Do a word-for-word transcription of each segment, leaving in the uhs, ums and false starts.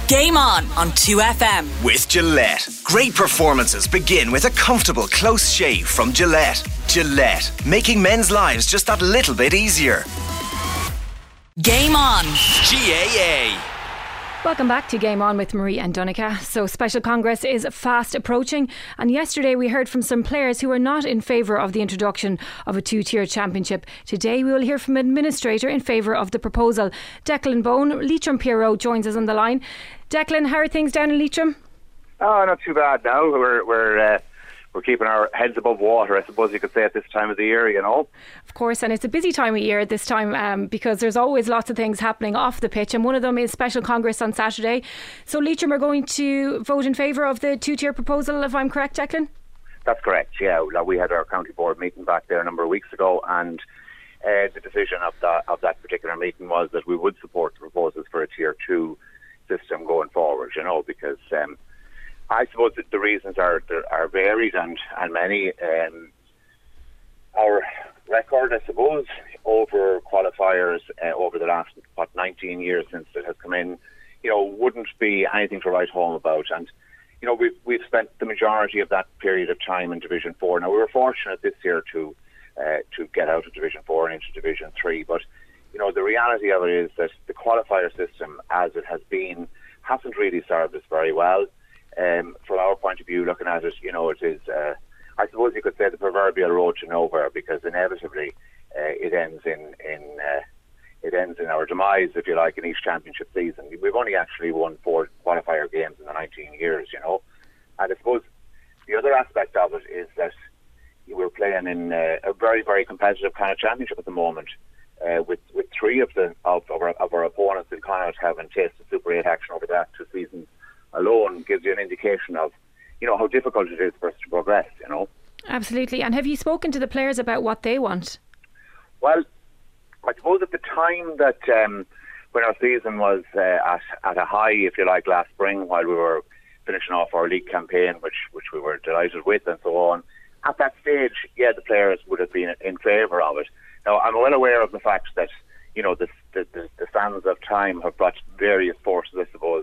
Game On on two F M. With Gillette. Great performances begin with a comfortable, close shave from Gillette. Gillette, making men's lives just that little bit easier. Game On. G A A. Welcome back to Game On with Marie and Donica. So Special Congress is fast approaching, and yesterday we heard from some players who are not in favour of the introduction of a two-tier championship. Today we will hear from an administrator in favour of the proposal. Declan Bone, Leitrim P R O, joins us on the line. Declan, how are things down in Leitrim? Oh, not too bad now. We're we're uh, we're keeping our heads above water, I suppose you could say, at this time of the year, you know. Of course, and it's a busy time of year at this time um, because there's always lots of things happening off the pitch, and one of them is Special Congress on Saturday. So Leitrim are going to vote in favour of the two-tier proposal, if I'm correct, Declan? That's correct, yeah. We had our county board meeting back there a number of weeks ago, and uh, the decision of that, of that particular meeting was that we would support the proposals for a tier two system going forward, you know, because um, I suppose that the reasons are are varied and, and many. Um, our record, I suppose, over qualifiers uh, over the last, what, nineteen years since it has come in, you know, wouldn't be anything to write home about. And, you know, we've, we've spent the majority of that period of time in Division four. Now, we were fortunate this year to uh, to get out of Division four and into Division three, but, you know, the reality of it is that the qualifier system, as it has been, hasn't really served us very well. Um, from our point of view, looking at it, you know, it is, uh, I suppose you could say, the proverbial road to nowhere, because inevitably uh, it ends in, in uh, it ends in our demise, if you like, in each championship season. We've only actually won four qualifier games in the nineteen years, you know. And I suppose the other aspect of it is that we're playing in uh, a very, very competitive kind of championship at the moment. Uh, with with three of the of, of, our, of our opponents in Connacht having tasted Super eight action over the last two seasons alone gives you an indication of, you know, how difficult it is for us to progress, you know. Absolutely. And have you spoken to the players about what they want? Well, I suppose at the time that um, when our season was uh, at at a high, if you like, last spring, while we were finishing off our league campaign, which which we were delighted with and so on, at that stage, yeah, the players would have been in favour of it. Now, I'm well aware of the fact that, you know, the, the, the, the sands of time have brought various forces, I suppose,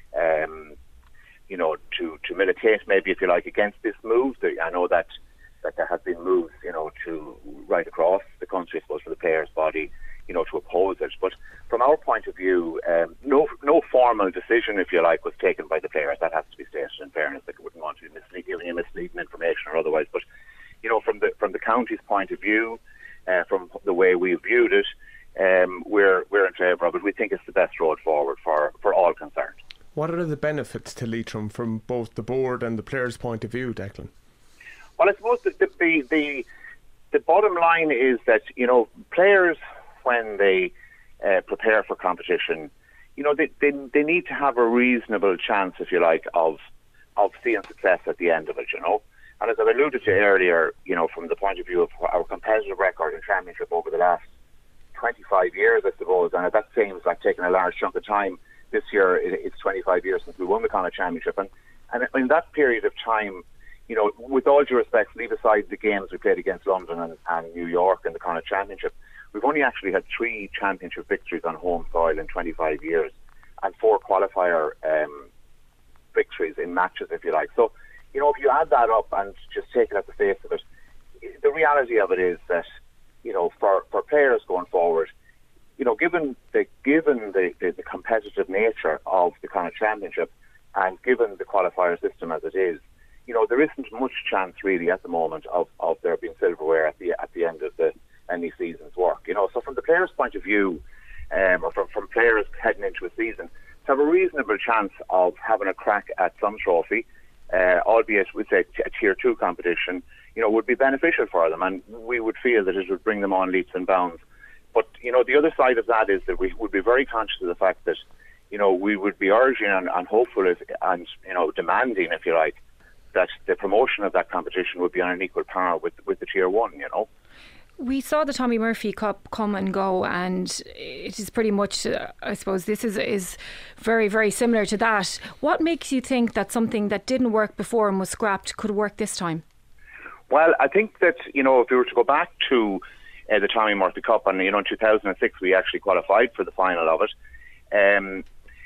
um, you know, to, to militate, maybe, if you like, against this move. I know that, that there have been moves, you know, to right across the country, I suppose, for the players' body, you know, to oppose it. But from our point of view, um, no no formal decision, if you like, was taken by the players. That has to be stated in fairness. Like, I wouldn't want to be mislead, giving you misleading information or otherwise. But, you know, from the from the county's point of view, Uh, from the way we viewed it, um, we're we're in favour of it. We think it's the best road forward for, for all concerned. What are the benefits to Leitrim from both the board and the players' point of view, Declan? Well, I suppose the the the, the bottom line is that, you know, players, when they uh, prepare for competition, you know, they, they they need to have a reasonable chance, if you like, of of seeing success at the end of it, you know. And as I alluded to earlier, you know, from the point of view of our competitive record in championship over the last twenty-five years, I suppose, and that seems like taking a large chunk of time. This year, it's twenty-five years since we won the Connacht Championship. And, and in that period of time, you know, with all due respect, leave aside the games we played against London and, and New York in the Connacht Championship, we've only actually had three championship victories on home soil in twenty-five years and four qualifier um, victories in matches, if you like. So, you know, if you add that up and just take it at the face of it, the reality of it is that, you know, for, for players going forward, you know, given the given the, the, the competitive nature of the Connacht Championship and given the qualifier system as it is, you know, there isn't much chance really at the moment of, of there being silverware at the at the end of the any season's work. You know, so from the players' point of view, um, or from, from players heading into a season, to have a reasonable chance of having a crack at some trophy, Uh, albeit with a, a tier two competition, you know, would be beneficial for them, and we would feel that it would bring them on leaps and bounds. But, you know, the other side of that is that we would be very conscious of the fact that, you know, we would be urging and, and hopeful if, and, you know, demanding, if you like, that the promotion of that competition would be on an equal par with, with the tier one, you know. We saw the Tommy Murphy Cup come and go, and it is pretty much, uh, I suppose, this is is very, very similar to that. What makes you think that something that didn't work before and was scrapped could work this time? Well, I think that, you know, if we were to go back to uh, the Tommy Murphy Cup, and, you know, in two thousand six we actually qualified for the final of it, um, it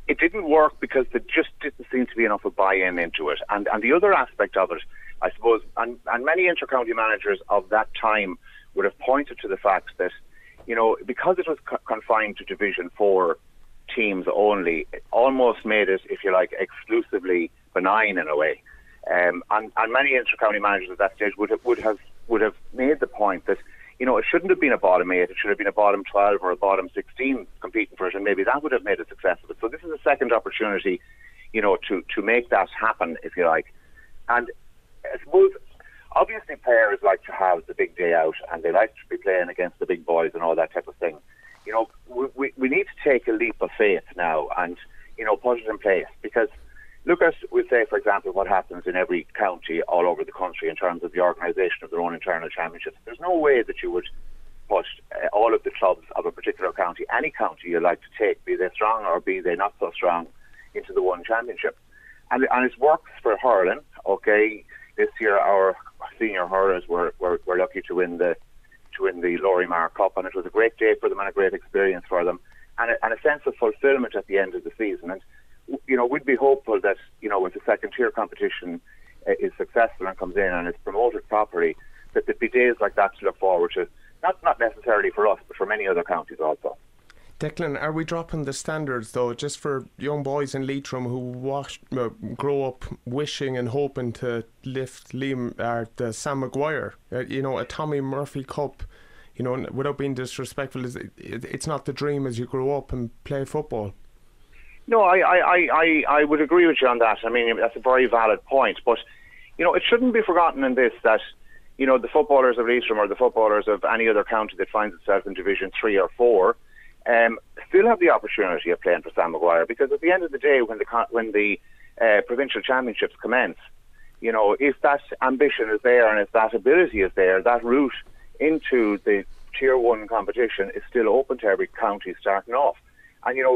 it didn't work because there just didn't seem to be enough of buy-in into it. And and the other aspect of it, I suppose, and, and many inter-county managers of that time would have pointed to the fact that, you know, because it was co- confined to Division Four teams only, it almost made it, if you like, exclusively benign in a way. Um, and, and many inter-county managers at that stage would have would have would have made the point that, you know, it shouldn't have been a bottom eight, it should have been a bottom twelve or a bottom sixteen competing for it, and maybe that would have made a success of it. So this is a second opportunity, you know, to, to make that happen, if you like. And I suppose, obviously players like to have the big day out and they like to be playing against the big boys and all that type of thing. You know, we, we, we need to take a leap of faith now and, you know, put it in place, because look at, we'll say, for example, what happens in every county all over the country in terms of the organisation of their own internal championships. There's no way that you would put uh, all of the clubs of a particular county, any county you like to take, be they strong or be they not so strong, into the one championship. And, and it works for hurling, okay. This year our senior hurlers were, were, were lucky to win the to win the Lorimar Cup, and it was a great day for them and a great experience for them, and a, and a sense of fulfilment at the end of the season. And you know, we'd be hopeful that, you know, if the second tier competition uh, is successful and comes in and is promoted properly, that there'd be days like that to look forward to. Not not necessarily for us, but for many other counties also. Declan, are we dropping the standards though, just for young boys in Leitrim who wash, uh, grow up wishing and hoping to lift Liam, uh, the Sam Maguire, uh, you know, a Tommy Murphy Cup, you know, without being disrespectful, is it, it's not the dream as you grow up and play football? No, I, I, I, I would agree with you on that. I mean, that's a very valid point, but you know, it shouldn't be forgotten in this that, you know, the footballers of Leitrim or the footballers of any other county that finds itself in Division three or four Um, still have the opportunity of playing for Sam Maguire, because at the end of the day, when the when the uh, provincial championships commence, you know, if that ambition is there and if that ability is there, that route into the Tier One competition is still open to every county starting off. And you know,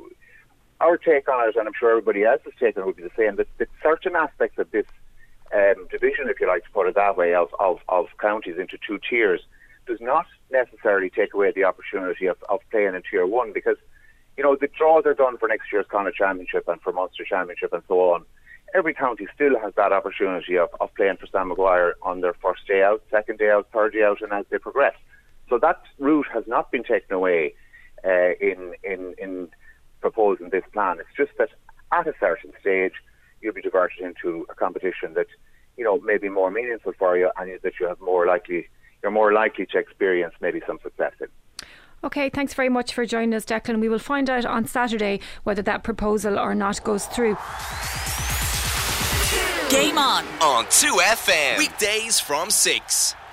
our take on it, and I'm sure everybody else's take on it would be the same, that, that certain aspects of this um, division, if you like to put it that way, of, of, of counties into two tiers, does not necessarily take away the opportunity of, of playing in Tier one, because, you know, the draws are done for next year's Connacht Championship and for Munster Championship and so on. Every county still has that opportunity of, of playing for Sam Maguire on their first day out, second day out, third day out, and as they progress. So that route has not been taken away uh, in, in, in proposing this plan. It's just that at a certain stage you'll be diverted into a competition that, you know, may be more meaningful for you and that you have more likely you're more likely to experience maybe some success in. OK, thanks very much for joining us, Declan. We will find out on Saturday whether that proposal or not goes through. Game on on two F M. Weekdays from six.